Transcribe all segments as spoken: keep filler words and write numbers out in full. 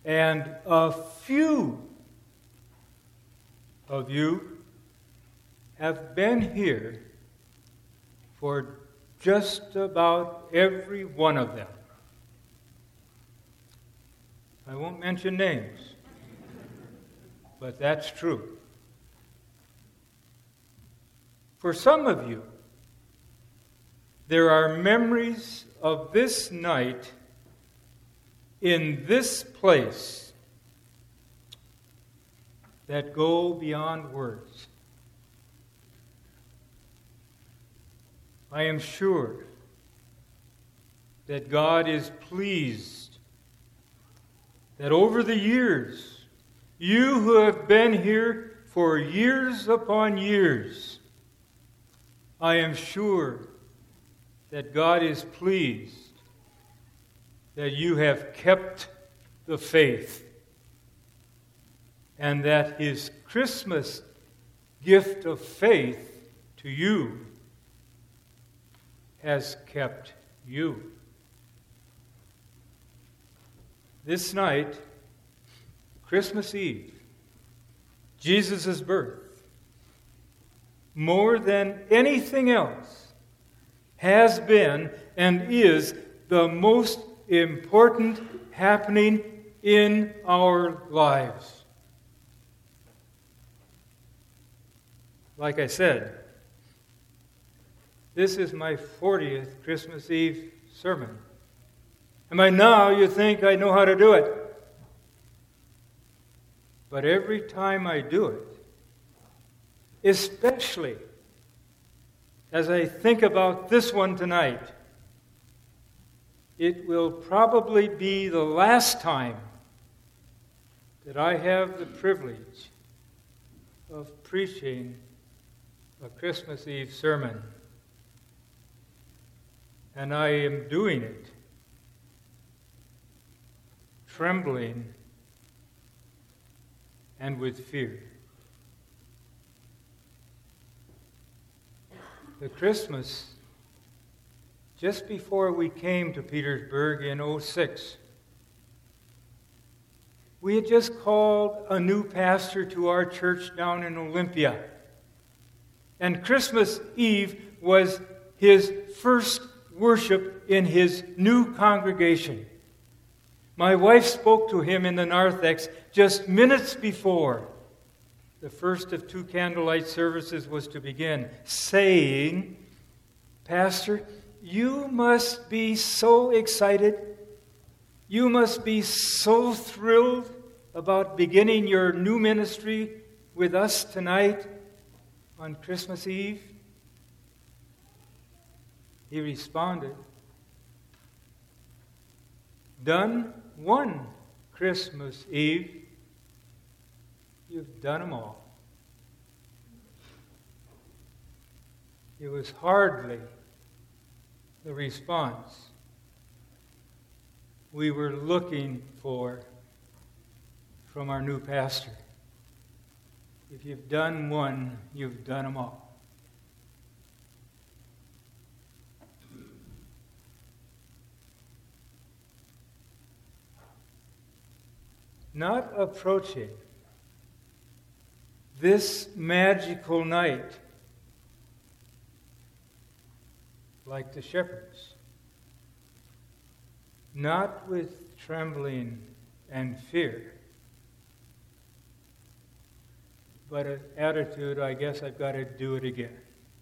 And a few of you have been here for just about every one of them. I won't mention names, but that's true. For some of you, there are memories of this night in this place that go beyond words. I am sure that God is pleased that over the years, you who have been here for years upon years, I am sure that God is pleased that you have kept the faith and that His Christmas gift of faith to you has kept you. This night, Christmas Eve, Jesus' birth, more than anything else, has been and is the most important happening in our lives. Like I said, this is my fortieth Christmas Eve sermon. And by now you think I know how to do it. But every time I do it, especially as I think about this one tonight, it will probably be the last time that I have the privilege of preaching a Christmas Eve sermon. And I am doing it trembling and with fear. The Christmas just before we came to Petersburg in oh six, we had just called a new pastor to our church down in Olympia. And Christmas Eve was his first worship in his new congregation. My wife spoke to him in the narthex just minutes before the first of two candlelight services was to begin, saying, "Pastor, you must be so excited. You must be so thrilled about beginning your new ministry with us tonight on Christmas Eve." He responded, "Done one Christmas Eve. You've done them all." It was hardly the response we were looking for from our new pastor. If you've done one, you've done them all. Not approaching this magical night like the shepherds, not with trembling and fear, but an attitude, I guess I've got to do it again.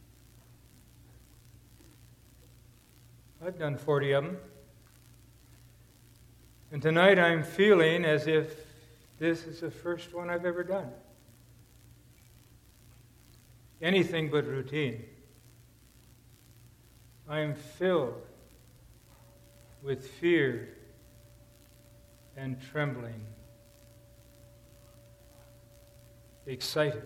I've done forty of them. And tonight I'm feeling as if this is the first one I've ever done. Anything but routine. I am filled with fear and trembling. Excited.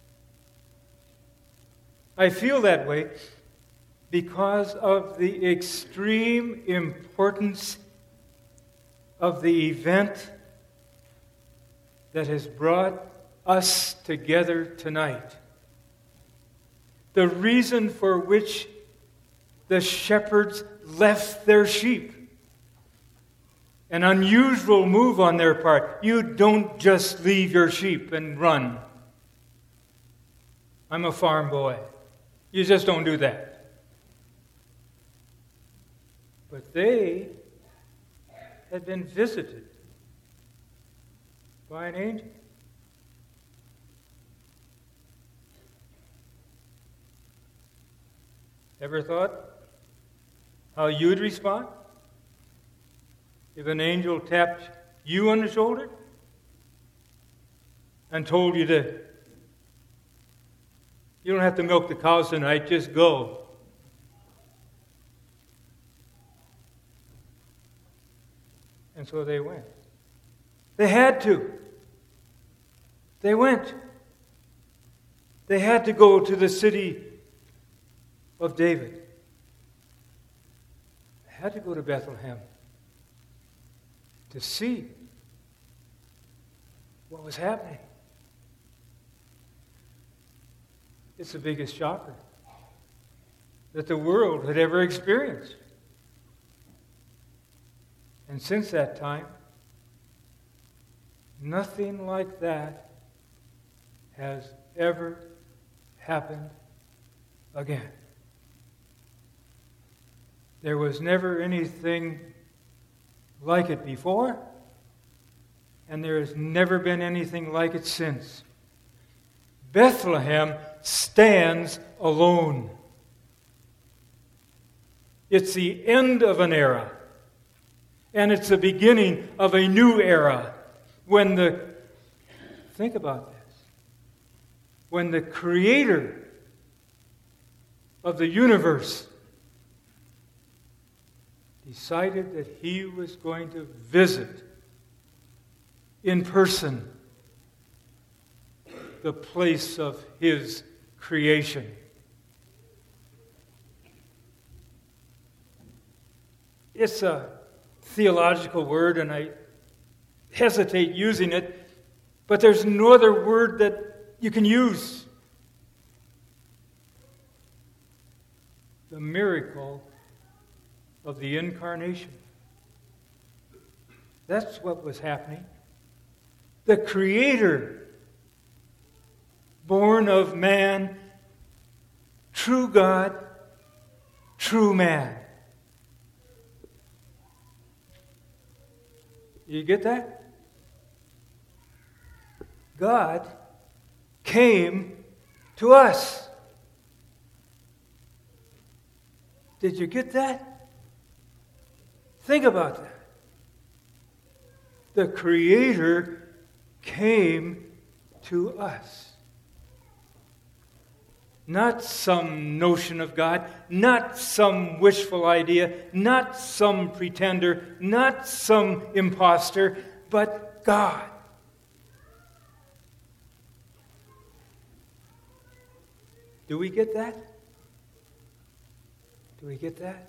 I feel that way because of the extreme importance of the event that has brought us together tonight. The reason for which the shepherds left their sheep an unusual move on their part. You don't just leave your sheep and run. I'm a farm boy. You just don't do that. But they had been visited by an angel. Ever thought how you'd respond if an angel tapped you on the shoulder and told you to, you don't have to milk the cows tonight, just go. And so they went. They had to. They went. They had to go to the city of David. They had to go to Bethlehem to see what was happening. It's the biggest shocker that the world had ever experienced. And since that time, nothing like that has ever happened again. There was never anything like it before, and there has never been anything like it since. Bethlehem stands alone. It's the end of an era, and it's the beginning of a new era. When the, think about this, when the Creator of the universe decided that He was going to visit in person the place of His creation. It's a theological word, and I hesitate using it, but there's no other word that you can use. The miracle of the incarnation. That's what was happening. The Creator, born of man, true God, true man. You get that? God came to us. Did you get that? Think about that. The Creator came to us. Not some notion of God, not some wishful idea, not some pretender, not some imposter, but God. Do we get that? Do we get that?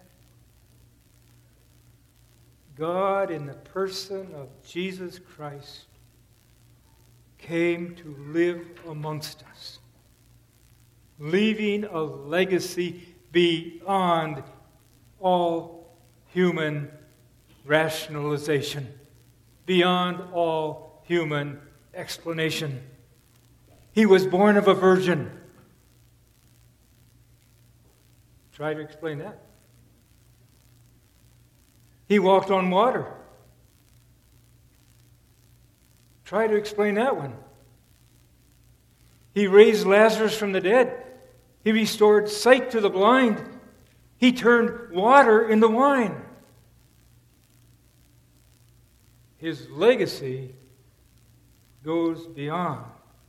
God, in the person of Jesus Christ, came to live amongst us, leaving a legacy beyond all human rationalization, beyond all human explanation. He was born of a virgin. Try to explain that. He walked on water. Try to explain that one. He raised Lazarus from the dead. He restored sight to the blind. He turned water into wine. His legacy goes beyond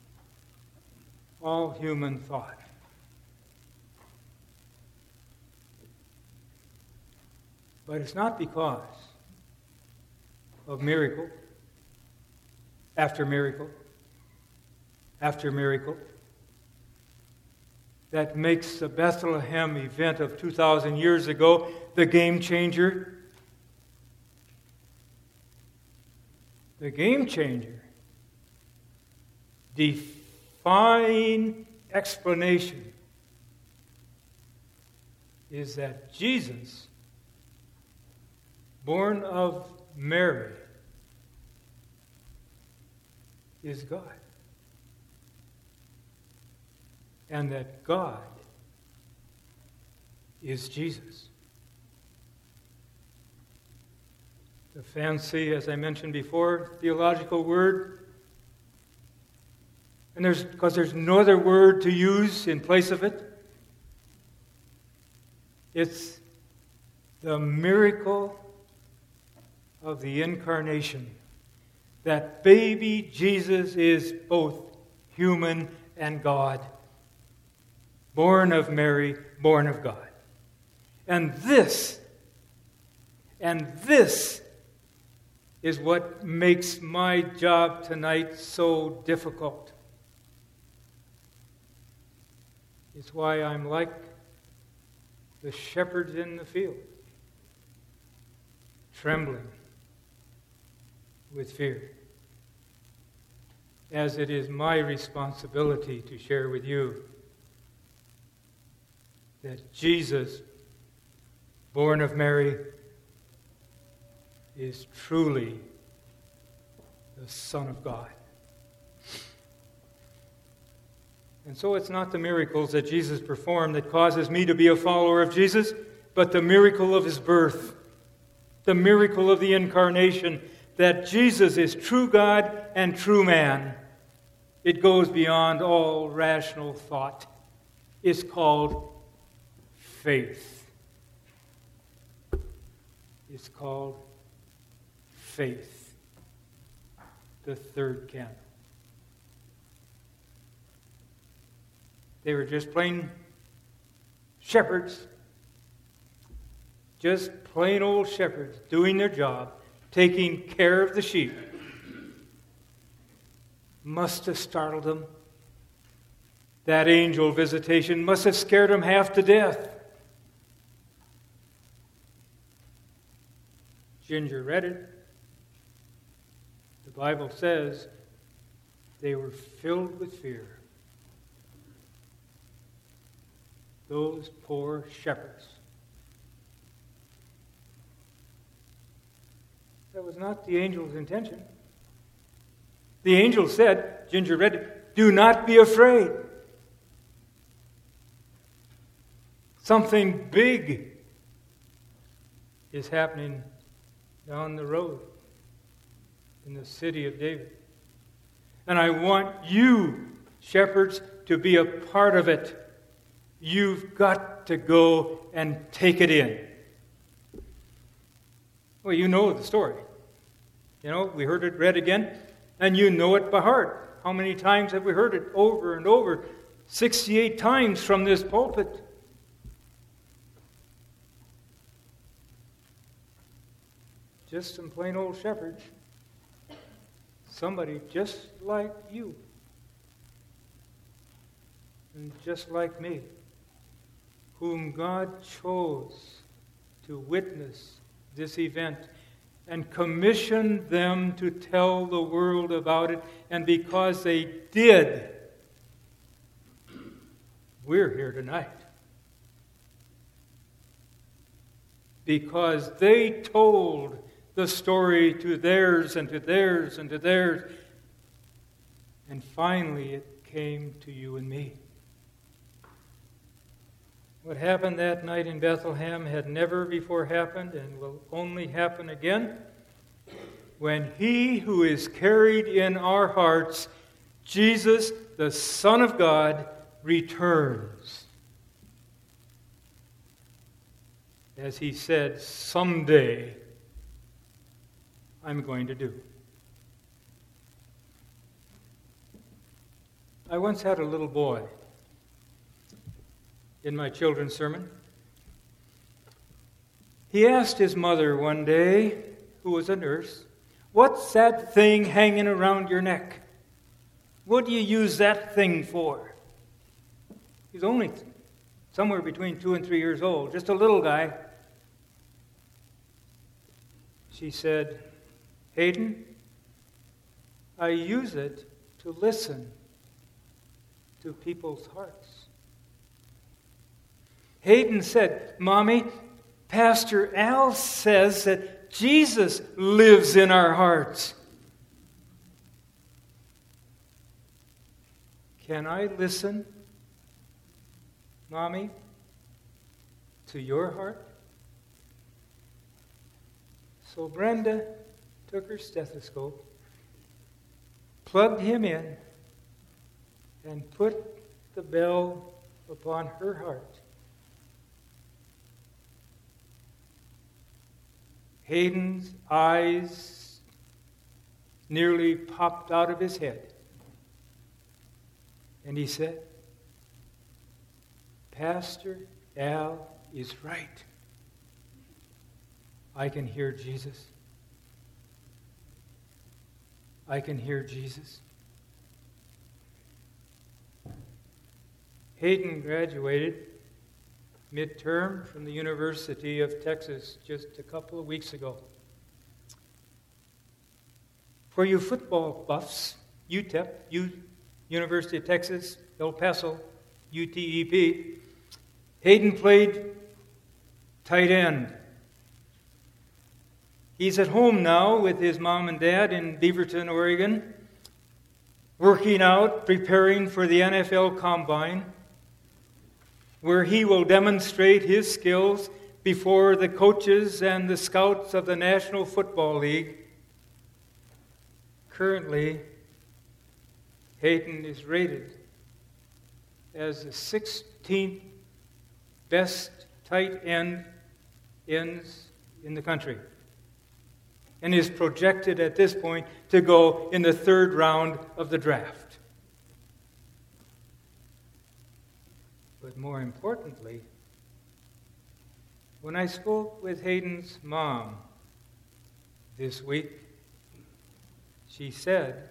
all human thought. But it's not because of miracle after miracle after miracle that makes the Bethlehem event of two thousand years ago the game changer. The game changer, defying explanation, is that Jesus, born of Mary is God. And that God is Jesus. The fancy, as I mentioned before, theological word. And there's, because there's no other word to use in place of it. It's the miracle of the incarnation. That baby Jesus is both human and God. Born of Mary, born of God. And this, and this is what makes my job tonight so difficult. It's why I'm like the shepherds in the field, trembling with fear, as it is my responsibility to share with you that Jesus, born of Mary, is truly the Son of God. And so it's not the miracles that Jesus performed that causes me to be a follower of Jesus, but the miracle of his birth, the miracle of the incarnation, that Jesus is true God and true man. It goes beyond all rational thought. It's called faith. It's called faith. The third candle. They were just plain shepherds. Just plain old shepherds doing their job, taking care of the sheep. Must have startled them. That angel visitation must have scared them half to death. Ginger read it. The Bible says they were filled with fear. Those poor shepherds. That was not the angel's intention. The angel said, Ginger read it, do not be afraid. Something big is happening down the road in the city of David. And I want you, shepherds, to be a part of it. You've got to go and take it in. Well, you know the story. You know, we heard it read again, and you know it by heart. How many times have we heard it over and over? sixty-eight times from this pulpit. Just some plain old shepherds. Somebody just like you. And just like me. Whom God chose to witness this event and commissioned them to tell the world about it. And because they did, we're here tonight. Because they told the story to theirs and to theirs and to theirs. And finally it came to you and me. What happened that night in Bethlehem had never before happened and will only happen again when he who is carried in our hearts, Jesus, the Son of God, returns. As he said, someday I'm going to do. I once had a little boy in my children's sermon. He asked his mother one day, who was a nurse, what's that thing hanging around your neck? What do you use that thing for? He's only somewhere between two and three years old, just a little guy. She said, Hayden, I use it to listen to people's hearts. Hayden said, Mommy, Pastor Al says that Jesus lives in our hearts. Can I listen, Mommy, to your heart? So Brenda took her stethoscope, plugged him in, and put the bell upon her heart. Hayden's eyes nearly popped out of his head. And he said, Pastor Al is right. I can hear Jesus. I can hear Jesus. Hayden graduated midterm from the University of Texas just a couple of weeks ago. For you football buffs, U T E P, U, University of Texas, El Paso, U T E P, Hayden played tight end. He's at home now with his mom and dad in Beaverton, Oregon, working out, preparing for the N F L Combine, where he will demonstrate his skills before the coaches and the scouts of the National Football League. Currently, Hayden is rated as the sixteenth best tight end ends in the country, and is projected at this point to go in the third round of the draft. But more importantly, when I spoke with Hayden's mom this week, she said,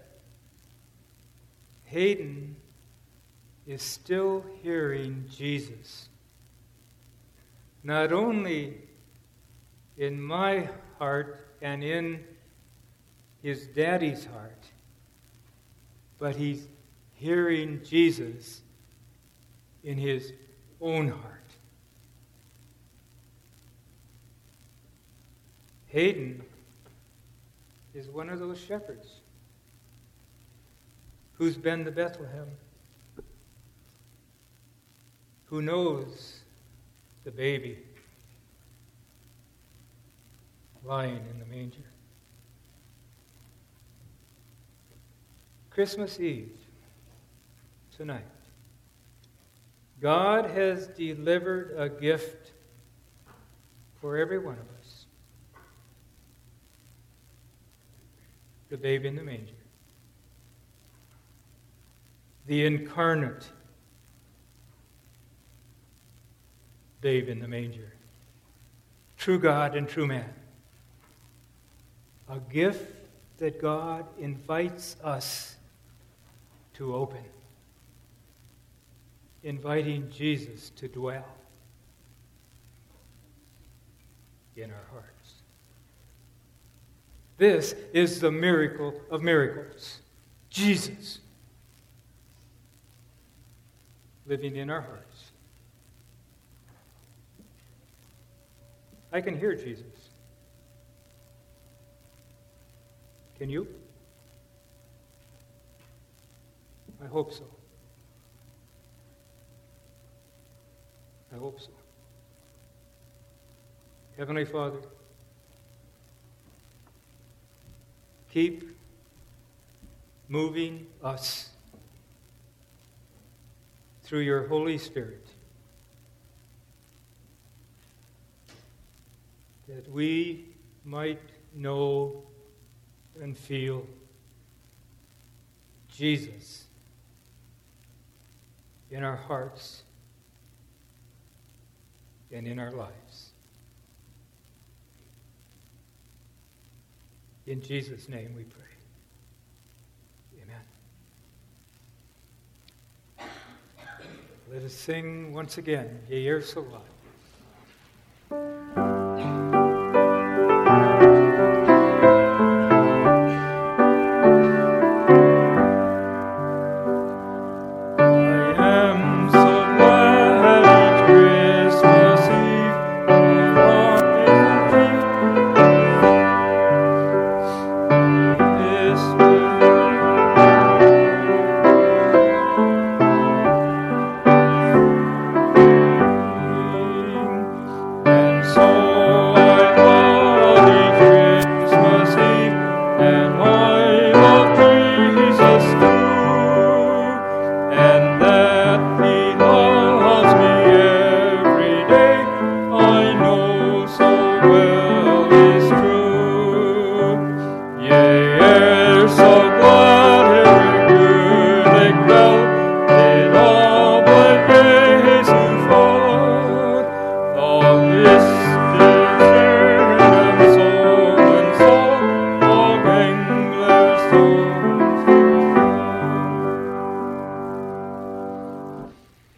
Hayden is still hearing Jesus, not only in my heart and in his daddy's heart, but he's hearing Jesus in his own heart. Hayden is one of those shepherds who's been to Bethlehem, who knows the baby lying in the manger. Christmas Eve, tonight, God has delivered a gift for every one of us. The babe in the manger. The incarnate babe in the manger. True God and true man. A gift that God invites us to open. Inviting Jesus to dwell in our hearts. This is the miracle of miracles. Jesus living in our hearts. I can hear Jesus. Can you? I hope so. I hope so. Heavenly Father, keep moving us through your Holy Spirit, that we might know and feel Jesus in our hearts and in our lives. In Jesus' name we pray. Amen. Let us sing once again, Ye Are So Light.